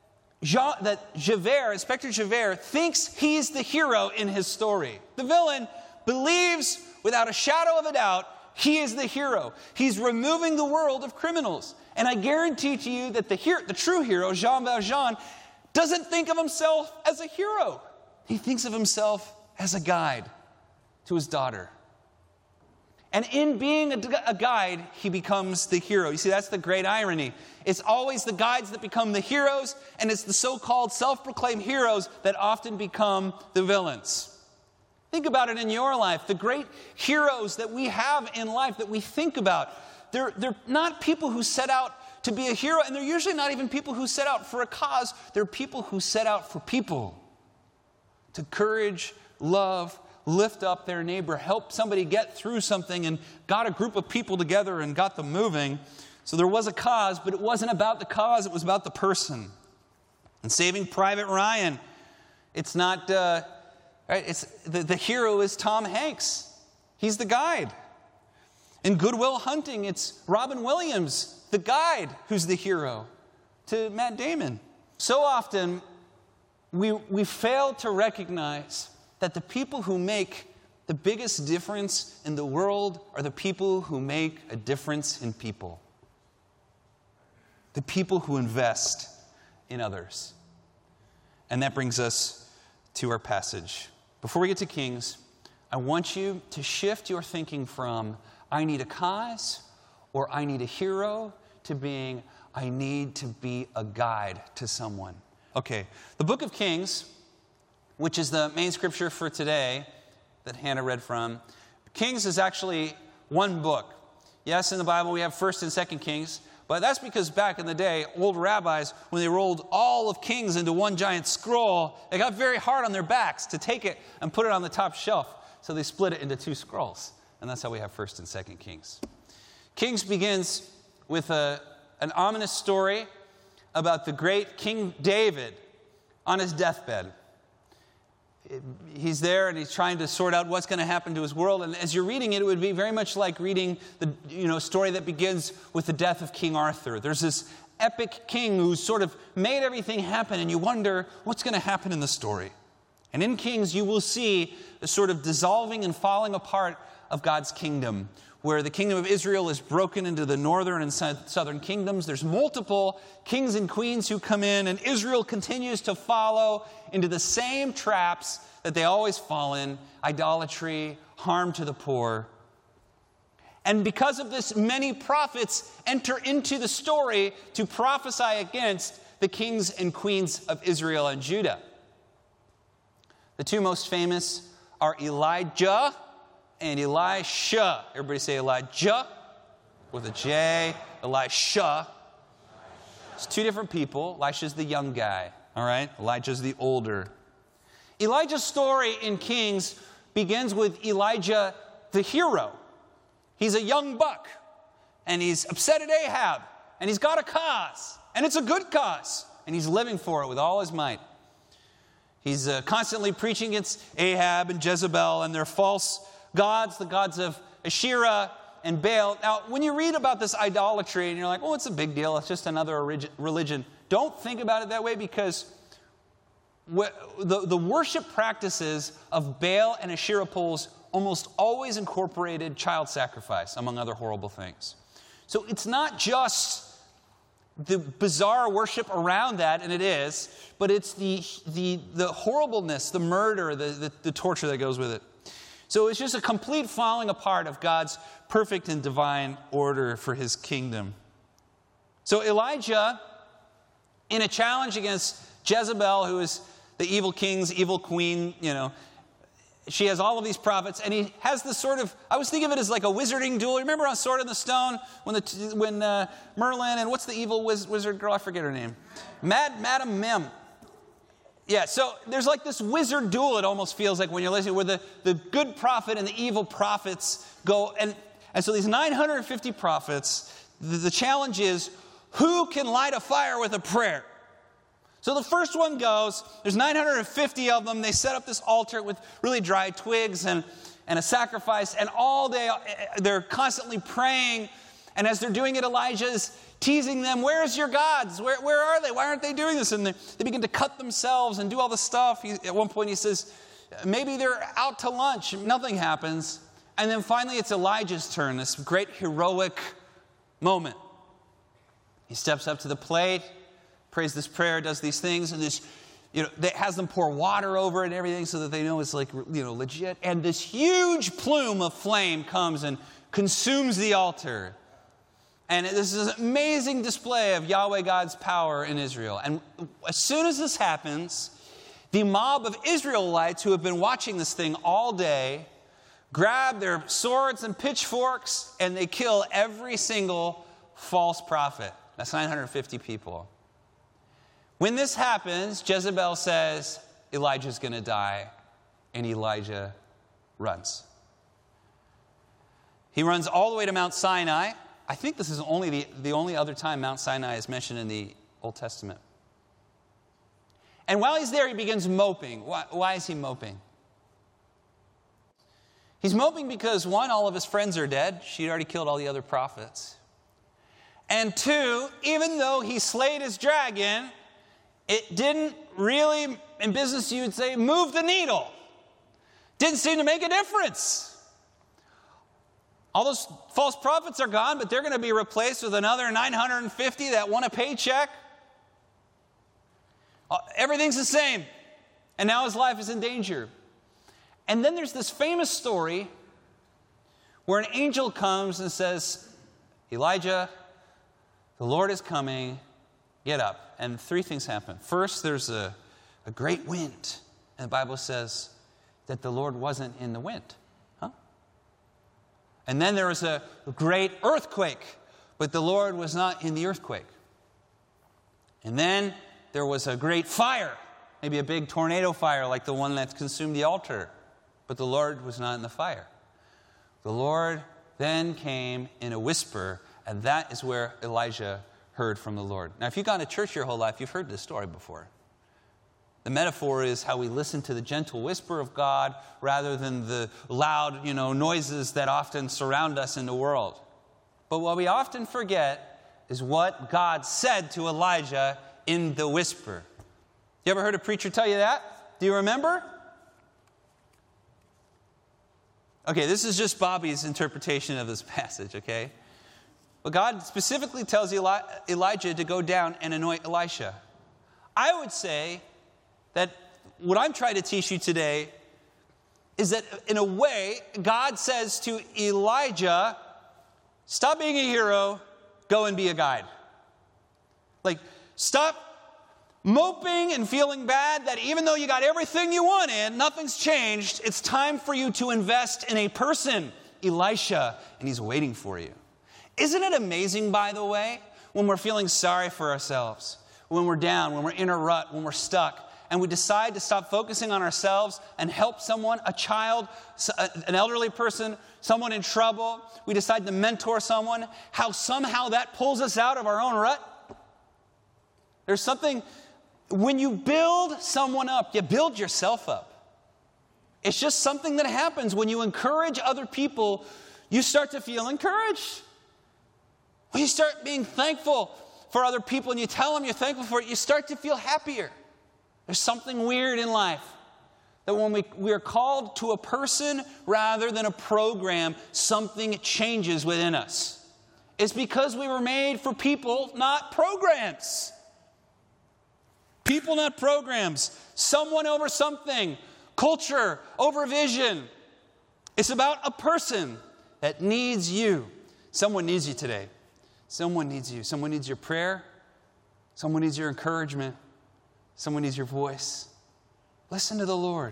Javert, Inspector Javert, thinks he's the hero in his story. The villain believes without a shadow of a doubt he is the hero. He's removing the world of criminals. And I guarantee to you that the true hero, Jean Valjean, doesn't think of himself as a hero. He thinks of himself as a guide to his daughter. And in being a guide, he becomes the hero. You see, that's the great irony. It's always the guides that become the heroes, and it's the so-called self-proclaimed heroes that often become the villains. Think about it in your life. The great heroes that we have in life that we think about, they're not people who set out to be a hero, and they're usually not even people who set out for a cause. They're people who set out for people. To encourage, love, lift up their neighbor, help somebody get through something, and got a group of people together and got them moving. So there was a cause, but it wasn't about the cause, it was about the person. In Saving Private Ryan, it's not, right? It's the hero is Tom Hanks. He's the guide. In Good Will Hunting, it's Robin Williams, the guide, who's the hero to Matt Damon. So often, we fail to recognize that the people who make the biggest difference in the world are the people who make a difference in people. The people who invest in others. And that brings us to our passage. Before we get to Kings, I want you to shift your thinking from I need a cause or I need a hero to being I need to be a guide to someone. Okay, the book of Kings, which is the main scripture for today that Hannah read from. Kings is actually one book. Yes, in the Bible we have 1st and 2nd Kings, but that's because back in the day, old rabbis, when they rolled all of Kings into one giant scroll, they got very hard on their backs to take it and put it on the top shelf. So they split it into 2 scrolls. And that's how we have 1st and 2nd Kings. Kings begins with an ominous story about the great King David on his deathbed. He's there and he's trying to sort out what's going to happen to his world. And as you're reading it, it would be very much like reading the story that begins with the death of King Arthur. There's this epic king who's sort of made everything happen, and you wonder what's going to happen in the story. And in Kings, you will see the sort of dissolving and falling apart of God's kingdom, where the kingdom of Israel is broken into the northern and southern kingdoms. There's multiple kings and queens who come in, and Israel continues to follow into the same traps that they always fall in: idolatry, harm to the poor. And because of this, many prophets enter into the story to prophesy against the kings and queens of Israel and Judah. The two most famous are Elijah and Elisha. Everybody say Elijah with a J, Elisha. It's two different people. Elisha's the young guy, all right? Elijah's the older. Elijah's story in Kings begins with Elijah the hero. He's a young buck, and he's upset at Ahab, and he's got a cause, and it's a good cause, and he's living for it with all his might. He's constantly preaching against Ahab and Jezebel and their false gods, the gods of Asherah and Baal. Now, when you read about this idolatry, and you're like, oh, it's a big deal, it's just another religion, don't think about it that way, because the worship practices of Baal and Asherah poles almost always incorporated child sacrifice, among other horrible things. So it's not just the bizarre worship around that, and it is, but it's the horribleness, the murder, the torture that goes with it. So it's just a complete falling apart of God's perfect and divine order for his kingdom. So Elijah, in a challenge against Jezebel, who is the evil king's evil queen, she has all of these prophets, and he has this sort of, I always think of it as like a wizarding duel. Remember on Sword in the Stone, when Merlin, and what's the evil wizard girl? I forget her name. Madam Mim. Yeah, so there's like this wizard duel, it almost feels like when you're listening, where the good prophet and the evil prophets go. And so these 950 prophets, the challenge is, who can light a fire with a prayer? So the first one goes, there's 950 of them. They set up this altar with really dry twigs and a sacrifice. And all day, they're constantly praying. And as they're doing it, Elijah is teasing them, where's your gods? Where are they? Why aren't they doing this? And they begin to cut themselves and do all this stuff. At one point he says, maybe they're out to lunch. Nothing happens. And then finally it's Elijah's turn, this great heroic moment. He steps up to the plate, prays this prayer, does these things, and this, that has them pour water over it and everything so that they know it's like, legit. And this huge plume of flame comes and consumes the altar. And this is an amazing display of Yahweh God's power in Israel. And as soon as this happens, the mob of Israelites who have been watching this thing all day grab their swords and pitchforks, and they kill every single false prophet. That's 950 people. When this happens, Jezebel says Elijah's going to die, and Elijah runs. He runs all the way to Mount Sinai. I think this is only the only other time Mount Sinai is mentioned in the Old Testament. And while he's there, he begins moping. Why is he moping? He's moping because, one, all of his friends are dead. She'd already killed all the other prophets. And two, even though he slayed his dragon, it didn't really, in business you would say, move the needle. Didn't seem to make a difference. All those false prophets are gone, but they're going to be replaced with another 950 that want a paycheck. Everything's the same. And now his life is in danger. And then there's this famous story where an angel comes and says, Elijah, the Lord is coming, get up. And three things happen. First, there's a great wind. And the Bible says that the Lord wasn't in the wind. And then there was a great earthquake, but the Lord was not in the earthquake. And then there was a great fire, maybe a big tornado fire like the one that consumed the altar, but the Lord was not in the fire. The Lord then came in a whisper, and that is where Elijah heard from the Lord. Now, if you've gone to church your whole life, you've heard this story before. The metaphor is how we listen to the gentle whisper of God rather than the loud, noises that often surround us in the world. But what we often forget is what God said to Elijah in the whisper. You ever heard a preacher tell you that? Do you remember? Okay, this is just Bobby's interpretation of this passage, okay? But God specifically tells Elijah to go down and anoint Elisha. I would say that what I'm trying to teach you today is that in a way, God says to Elijah, stop being a hero, go and be a guide. Like, stop moping and feeling bad that even though you got everything you wanted, nothing's changed. It's time for you to invest in a person, Elisha, and he's waiting for you. Isn't it amazing, by the way, when we're feeling sorry for ourselves, when we're down, when we're in a rut, when we're stuck, and we decide to stop focusing on ourselves and help someone, a child, an elderly person, someone in trouble. We decide to mentor someone, how somehow that pulls us out of our own rut. There's something, when you build someone up, you build yourself up. It's just something that happens when you encourage other people, you start to feel encouraged. When you start being thankful for other people and you tell them you're thankful for it, you start to feel happier. There's something weird in life that when we are called to a person rather than a program, something changes within us. It's because we were made for people, not programs. People, not programs. Someone over something. Culture over vision. It's about a person that needs you. Someone needs you today. Someone needs you. Someone needs your prayer. Someone needs your encouragement. Someone needs your voice. Listen to the Lord.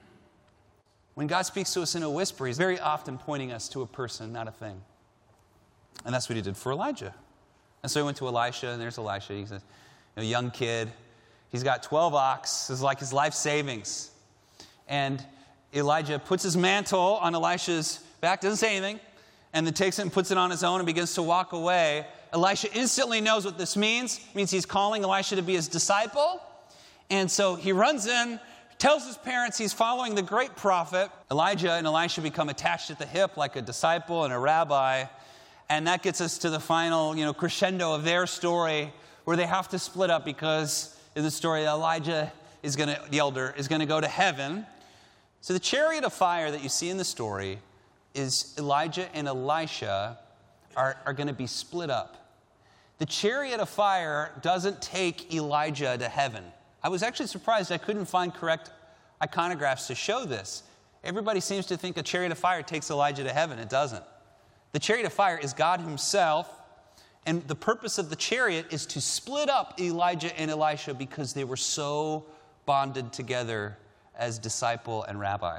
When God speaks to us in a whisper, he's very often pointing us to a person, not a thing. And that's what he did for Elijah. And so he went to Elisha, and there's Elisha. He's a young kid. He's got 12 ox. It's like his life savings. And Elijah puts his mantle on Elisha's back, doesn't say anything, and then takes it and puts it on his own and begins to walk away. Elisha instantly knows what this means. It means he's calling Elisha to be his disciple. And so he runs in, tells his parents he's following the great prophet. Elijah and Elisha become attached at the hip like a disciple and a rabbi. And that gets us to the final, crescendo of their story where they have to split up because in the story Elijah the elder, is going to go to heaven. So the chariot of fire that you see in the story is Elijah and Elisha are going to be split up. The chariot of fire doesn't take Elijah to heaven. I was actually surprised I couldn't find correct iconographs to show this. Everybody seems to think a chariot of fire takes Elijah to heaven. It doesn't. The chariot of fire is God himself, and the purpose of the chariot is to split up Elijah and Elisha because they were so bonded together as disciple and rabbi.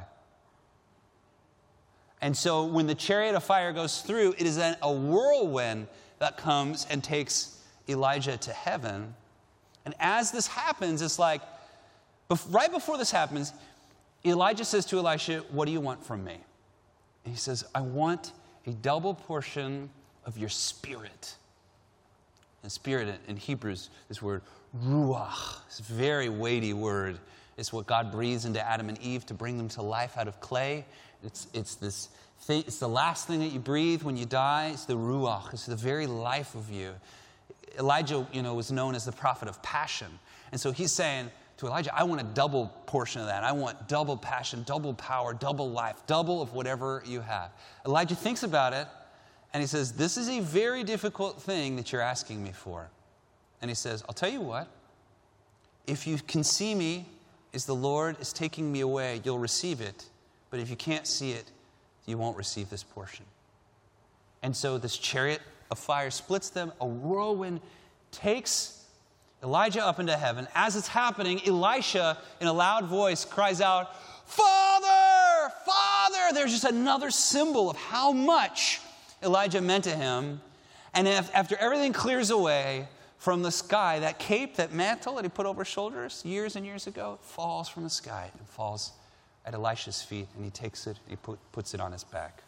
And so when the chariot of fire goes through, it is then a whirlwind that comes and takes Elijah to heaven. And as this happens, it's like, right before this happens, Elijah says to Elisha, what do you want from me? And he says, I want a double portion of your spirit. And spirit in Hebrew is this word, ruach. It's a very weighty word. It's what God breathes into Adam and Eve to bring them to life out of clay. It's this thing, it's the last thing that you breathe when you die. It's the ruach. It's the very life of you. Elijah, was known as the prophet of passion. And so he's saying to Elijah, I want a double portion of that. I want double passion, double power, double life, double of whatever you have. Elijah thinks about it, and he says, this is a very difficult thing that you're asking me for. And he says, I'll tell you what. If you can see me as the Lord is taking me away, you'll receive it. But if you can't see it, you won't receive this portion. And so this chariot of fire splits them. A whirlwind takes Elijah up into heaven. As it's happening, Elisha, in a loud voice, cries out, Father! Father! There's just another symbol of how much Elijah meant to him. And after everything clears away from the sky, that cape, that mantle that he put over his shoulders years and years ago, falls from the sky and falls at Elisha's feet. And he takes it, he puts it on his back.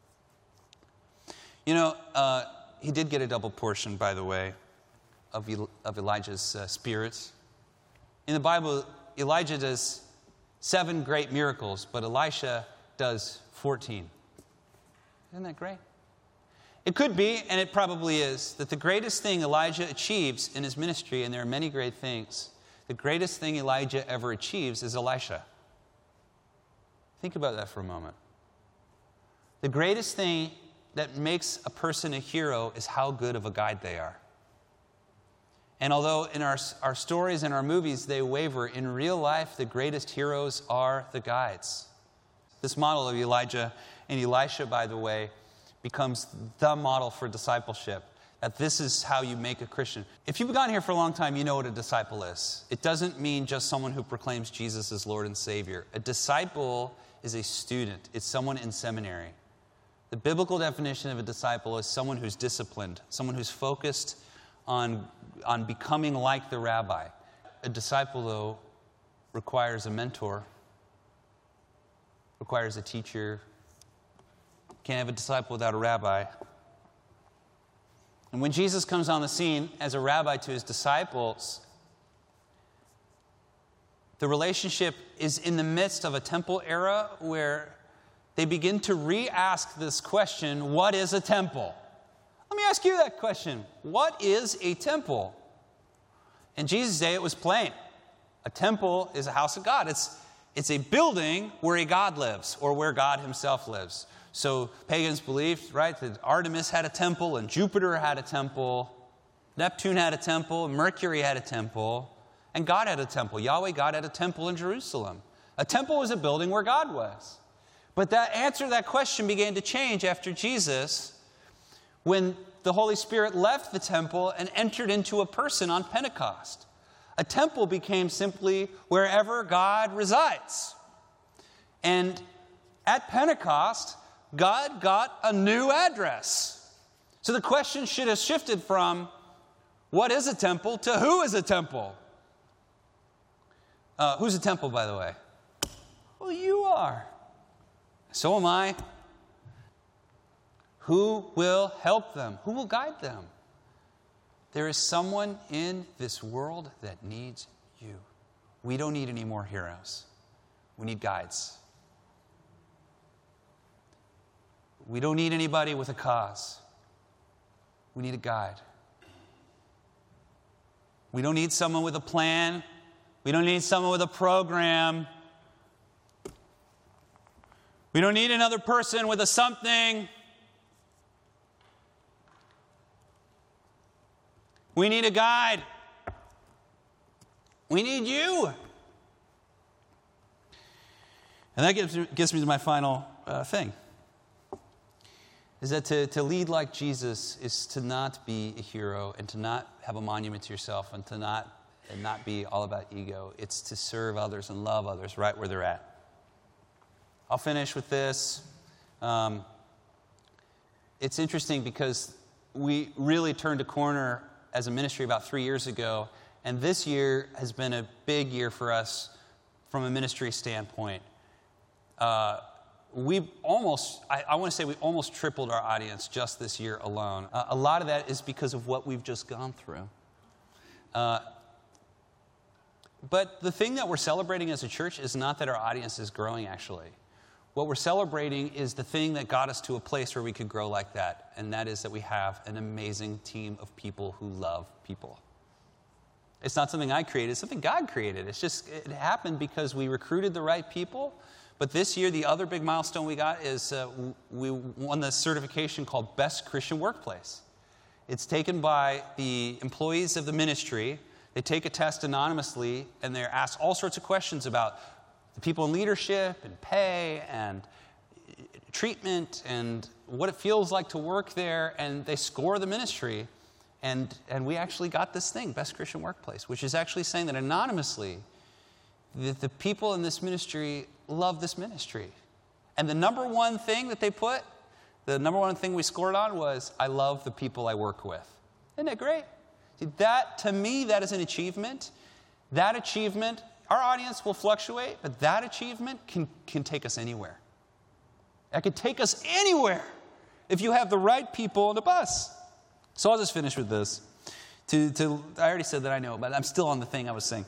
He did get a double portion, by the way, of Elijah's spirit. In the Bible, Elijah does 7 great miracles, but Elisha does 14. Isn't that great? It could be, and it probably is, that the greatest thing Elijah achieves in his ministry, and there are many great things, the greatest thing Elijah ever achieves is Elisha. Think about that for a moment. The greatest thing that makes a person a hero is how good of a guide they are. And although in our stories and our movies they waver, in real life the greatest heroes are the guides. This model of Elijah and Elisha, by the way, becomes the model for discipleship. That this is how you make a Christian. If you've gone here for a long time, you know what a disciple is. It doesn't mean just someone who proclaims Jesus as Lord and Savior. A disciple is a student. It's someone in seminary. The biblical definition of a disciple is someone who's disciplined, someone who's focused on becoming like the rabbi. A disciple, though, requires a mentor, requires a teacher. Can't have a disciple without a rabbi. And when Jesus comes on the scene as a rabbi to his disciples, the relationship is in the midst of a temple era where they begin to re-ask this question, what is a temple? Let me ask you that question. What is a temple? In Jesus' day, it was plain. A temple is a house of God. It's a building where a God lives, or where God himself lives. So pagans believed, right, that Artemis had a temple, and Jupiter had a temple, Neptune had a temple, Mercury had a temple, and God had a temple. Yahweh, God, had a temple in Jerusalem. A temple was a building where God was. But that answer to that question began to change after Jesus, when the Holy Spirit left the temple and entered into a person on Pentecost. A temple became simply wherever God resides. And at Pentecost, God got a new address. So the question should have shifted from what is a temple to who is a temple? Who's a temple, by the way? Well, you are. So am I. Who will help them? Who will guide them? There is someone in this world that needs you. We don't need any more heroes. We need guides. We don't need anybody with a cause. We need a guide. We don't need someone with a plan. We don't need someone with a program. We don't need another person with a something. We need a guide. We need you. And that gets me to my final thing. Is that to lead like Jesus is to not be a hero and to not have a monument to yourself and to not be all about ego. It's to serve others and love others right where they're at. I'll finish with this. It's interesting because we really turned a corner as a ministry about 3 years ago, and this year has been a big year for us from a ministry standpoint. We almost tripled our audience just this year alone. A lot of that is because of what we've just gone through. But the thing that we're celebrating as a church is not that our audience is growing, actually. What we're celebrating is the thing that got us to a place where we could grow like that, and that is that we have an amazing team of people who love people. It's not something I created, it's something God created. It happened because we recruited the right people. But this year, the other big milestone we got is we won the certification called Best Christian Workplace. It's taken by the employees of the ministry. They take a test anonymously, and they're asked all sorts of questions about the people in leadership and pay and treatment and what it feels like to work there, and they score the ministry. And we actually got this thing, Best Christian Workplace, which is actually saying that anonymously, the people in this ministry love this ministry. And the number one thing that they put, the number one thing we scored on was, I love the people I work with. Isn't that great? See, that, to me, that is an achievement. That achievement, our audience will fluctuate, but that achievement can take us anywhere. That could take us anywhere if you have the right people on the bus. So I'll just finish with this. I already said that I know, but I'm still on the thing I was saying.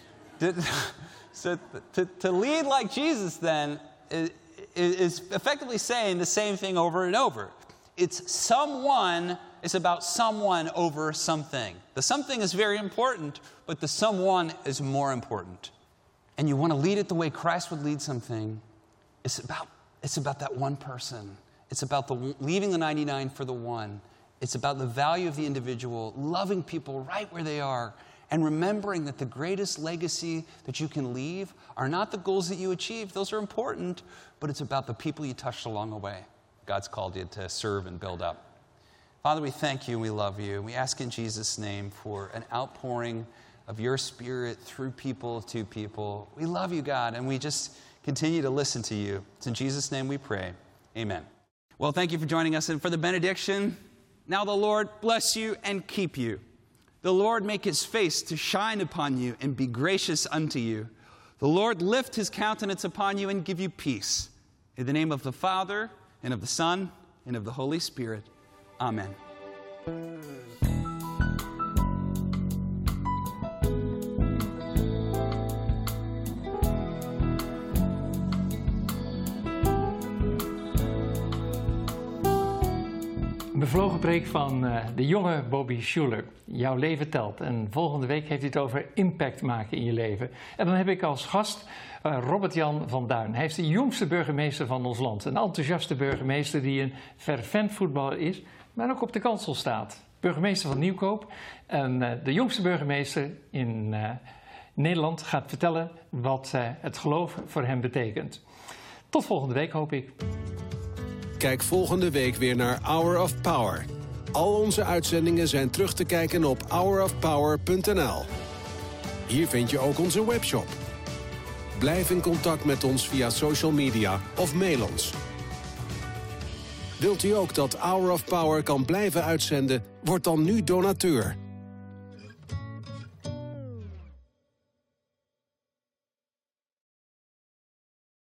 So to lead like Jesus, then, is effectively saying the same thing over and over. It's about someone over something. The something is very important, but the someone is more important. And you want to lead it the way Christ would lead something. It's about that one person. It's about leaving the 99 for the one. It's about the value of the individual, loving people right where they are, and remembering that the greatest legacy that you can leave are not the goals that you achieve. Those are important, but it's about the people you touched along the way. God's called you to serve and build up. Father, we thank you and we love you. We ask in Jesus' name for an outpouring of your Spirit through people to people. We love you, God, and we just continue to listen to you. It's in Jesus' name we pray. Amen. Well, thank you for joining us. And for the benediction, now the Lord bless you and keep you. The Lord make his face to shine upon you and be gracious unto you. The Lord lift his countenance upon you and give you peace. In the name of the Father, and of the Son, and of the Holy Spirit. Amen. Een bevlogen preek van de jonge Bobby Schuller. Jouw leven telt. En volgende week heeft hij het over impact maken in je leven. En dan heb ik als gast Robert-Jan van Duin. Hij is de jongste burgemeester van ons land. Een enthousiaste burgemeester die een fervent voetballer is, maar ook op de kansel staat. Burgemeester van Nieuwkoop. En de jongste burgemeester in Nederland gaat vertellen wat het geloof voor hem betekent. Tot volgende week, hoop ik. Kijk volgende week weer naar Hour of Power. Al onze uitzendingen zijn terug te kijken op hourofpower.nl. Hier vind je ook onze webshop. Blijf in contact met ons via social media of mail ons. Wilt u ook dat Hour of Power kan blijven uitzenden? Word dan nu donateur.